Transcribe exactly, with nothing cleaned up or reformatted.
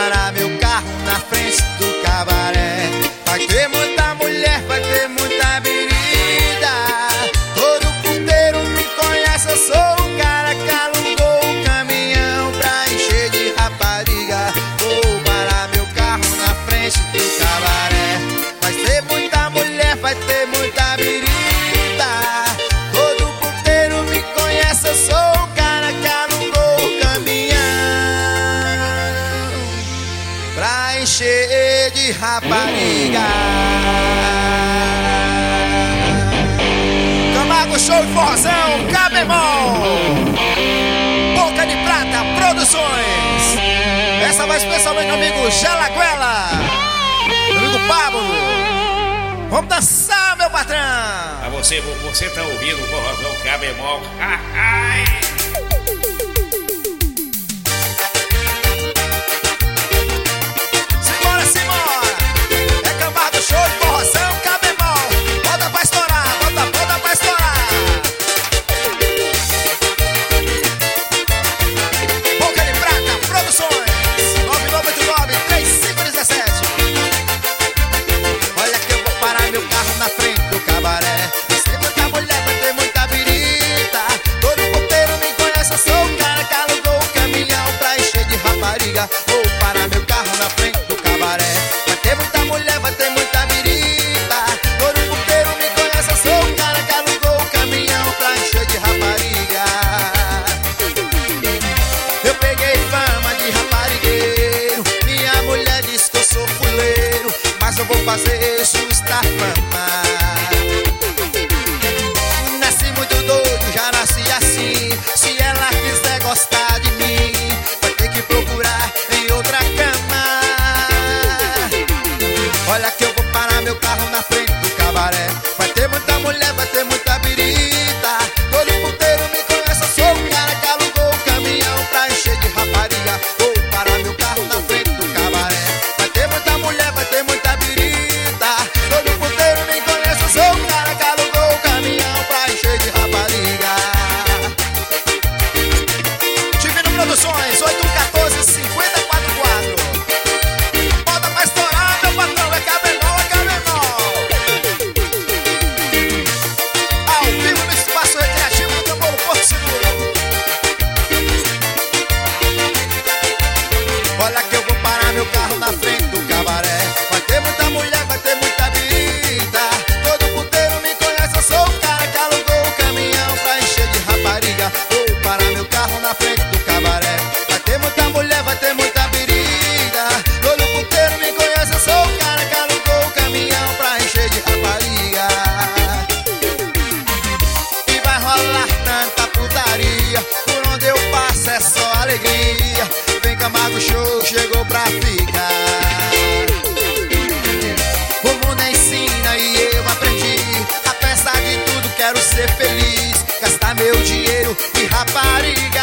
parar meu carro na frente do cabaré. Vai ter muita mulher, vai ter muita bebida. Todo puteiro me conhece, eu sou o cara que alugou o caminhão pra encher de rapariga. Vou parar meu carro na frente do cabaré. Vai ter muita mulher, vai ter muita bebida. Todo puteiro me conhece, eu sou o cara que alugou o caminhão pra encher de rapariga. Camargo Show e Forrozão, Cá bemol, Boca de Prata Produções. Essa vai especialmente meu amigo Jalaguela, meu amigo Pablo. Vamos dançar, meu patrão. Ah, você, você tá ouvindo o Forrozão Cá bemol. Simbora, simbora. É Camargo Show e Forrozão, Cá bemol. Bota pra estourar, bota, bota pra estourar. Boca de Prata Produções, nove nove oito nove, três cinco um sete. Olha que eu vou parar meu carro na frente do cabaré. Vai ter muita mulher, vai ter muita birita. Todo puteiro me conhece, eu sou o cara que alugou o caminhão pra encher de rapariga. Vou parar meu carro na frente do cabaré. Vai ter muita mulher, vai ter muita birita. Todo puteiro me conhece, eu sou o cara que alugou o caminhão pra encher de rapariga. Eu peguei fama de raparigueiro. Minha mulher diz que eu sou fuleiro, mas eu vou fazer justa fama. Nasci muito doido, já nasci assim. Se ela quiser gostar de mim, vai ter que procurar em outra cama. Olha que eu vou parar meu carro na frente do cabaré. Vai ter muita mulher, vai ter muita birita. Todo puteiro me conhece, eu sou o cara que alugou o caminhão pra encher de rapariga. Vou parar meu carro na frente do cabaré. Vai ter muita mulher, vai ter muita birita. Todo puteiro me conhece, eu sou o cara que alugou o caminhão pra encher de rapariga. Divino Produções, oito um quatorze, cinquenta e quatro quatro. Bota pra estourar, meu patrão, é Cá bemol, é Cá bemol. Ao vivo no espaço recreativo do Tambor no Porto Seguro. Olha que eu vou parar meu carro na frente do cabaré. Vai ter muita mulher, vai ter muita birita. Todo puteiro me conhece, eu sou o cara que alugou o caminhão pra encher de rapariga. Vou parar meu carro na frente do cabaré. Vai ter muita mulher, vai ter muita birita. Todo puteiro me conhece, eu sou o cara que alugou o caminhão pra encher de rapariga. E vai rolar tanta putaria, por onde eu passo é só alegria. Vem Camargo Show, chegou pra ficar. O mundo ensina e eu aprendi. Apesar de tudo quero ser feliz, gastar meu dinheiro e rapariga.